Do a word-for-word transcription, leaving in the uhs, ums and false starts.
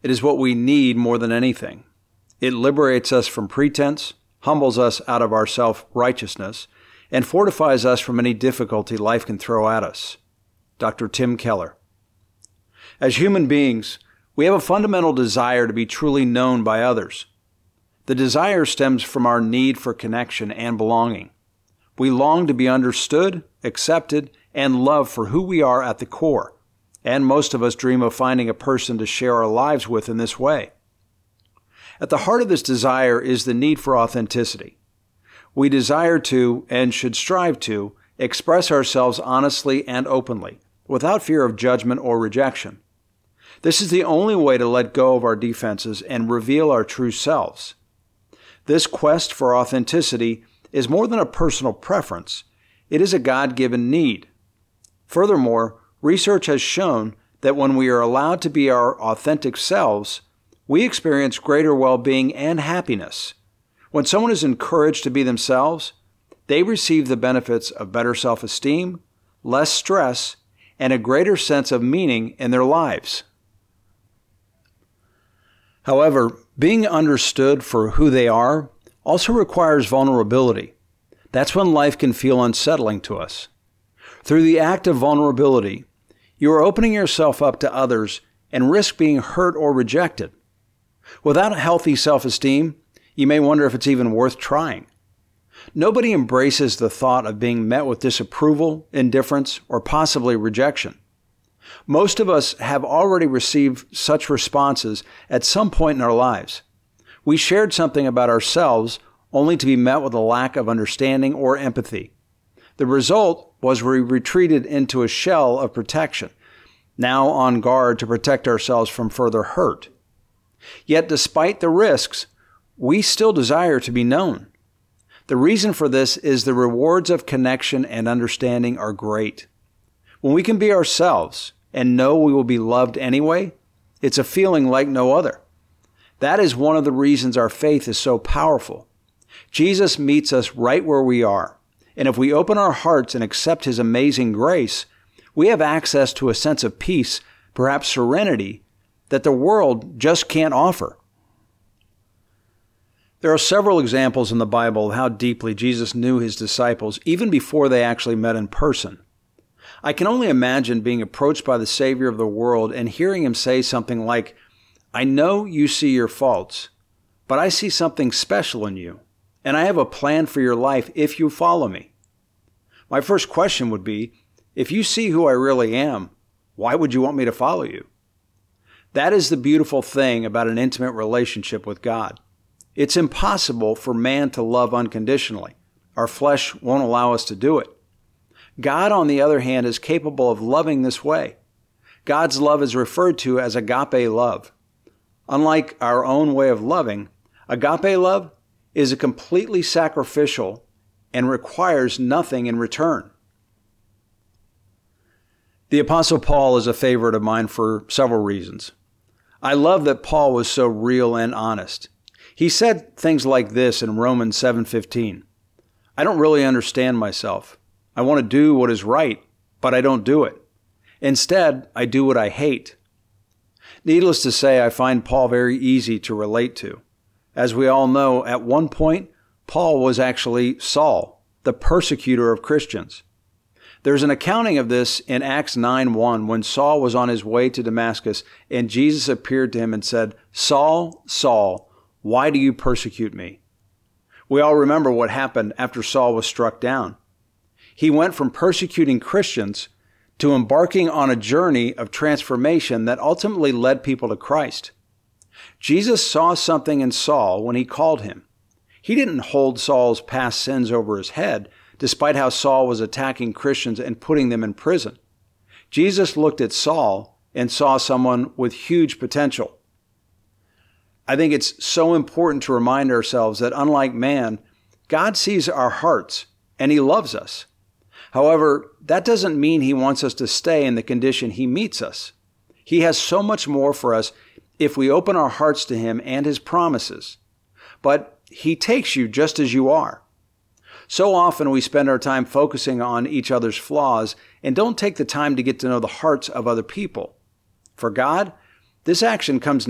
It is what we need more than anything. It liberates us from pretense, humbles us out of our self-righteousness, and fortifies us from any difficulty life can throw at us. Doctor Tim Keller. As human beings, we have a fundamental desire to be truly known by others. The desire stems from our need for connection and belonging. We long to be understood, accepted, and loved for who we are at the core, and most of us dream of finding a person to share our lives with in this way. At the heart of this desire is the need for authenticity. We desire to, and should strive to, express ourselves honestly and openly, without fear of judgment or rejection. This is the only way to let go of our defenses and reveal our true selves. This quest for authenticity is more than a personal preference. It is a God-given need. Furthermore, research has shown that when we are allowed to be our authentic selves, we experience greater well-being and happiness. When someone is encouraged to be themselves, they receive the benefits of better self-esteem, less stress, and a greater sense of meaning in their lives. However, being understood for who they are also requires vulnerability. That's when life can feel unsettling to us. Through the act of vulnerability, you are opening yourself up to others and risk being hurt or rejected. Without a healthy self-esteem, you may wonder if it's even worth trying. Nobody embraces the thought of being met with disapproval, indifference, or possibly rejection. Most of us have already received such responses at some point in our lives. We shared something about ourselves only to be met with a lack of understanding or empathy. The result was we retreated into a shell of protection, now on guard to protect ourselves from further hurt. Yet despite the risks, we still desire to be known. The reason for this is the rewards of connection and understanding are great. When we can be ourselves and know we will be loved anyway, it's a feeling like no other. That is one of the reasons our faith is so powerful. Jesus meets us right where we are, and if we open our hearts and accept His amazing grace, we have access to a sense of peace, perhaps serenity, that the world just can't offer. There are several examples in the Bible of how deeply Jesus knew His disciples even before they actually met in person. I can only imagine being approached by the Savior of the world and hearing Him say something like, "I know you see your faults, but I see something special in you, and I have a plan for your life if you follow me." My first question would be, if you see who I really am, why would you want me to follow you? That is the beautiful thing about an intimate relationship with God. It's impossible for man to love unconditionally. Our flesh won't allow us to do it. God, on the other hand, is capable of loving this way. God's love is referred to as agape love. Unlike our own way of loving, agape love is a completely sacrificial and requires nothing in return. The Apostle Paul is a favorite of mine for several reasons. I love that Paul was so real and honest. He said things like this in Romans seven fifteen. "I don't really understand myself. I want to do what is right, but I don't do it. Instead, I do what I hate." Needless to say, I find Paul very easy to relate to. As we all know, at one point, Paul was actually Saul, the persecutor of Christians. There's an accounting of this in Acts nine one when Saul was on his way to Damascus and Jesus appeared to him and said, "Saul, Saul, why do you persecute me?" We all remember what happened after Saul was struck down. He went from persecuting Christians to embarking on a journey of transformation that ultimately led people to Christ. Jesus saw something in Saul when He called him. He didn't hold Saul's past sins over his head, despite how Saul was attacking Christians and putting them in prison. Jesus looked at Saul and saw someone with huge potential. I think it's so important to remind ourselves that unlike man, God sees our hearts and He loves us. However, that doesn't mean He wants us to stay in the condition He meets us. He has so much more for us if we open our hearts to Him and His promises. But He takes you just as you are. So often we spend our time focusing on each other's flaws and don't take the time to get to know the hearts of other people. For God, this action comes